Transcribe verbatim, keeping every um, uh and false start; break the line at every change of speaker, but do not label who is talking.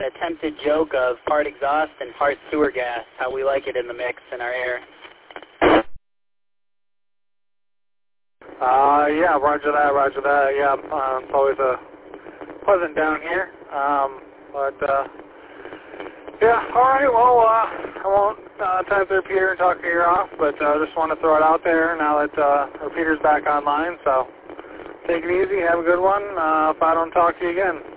attempted joke of part exhaust and part sewer gas, how we like it in the mix in our air.
Uh, yeah, roger that, roger that. Yeah, um, it's always a pleasant down here. Um, but, uh, yeah, all right, well, uh, I won't uh, type their Peter and talk your ear off, but I uh, just want to throw it out there now that uh, our Peter's back online. So take it easy, have a good one. Uh, if I don't talk to you again.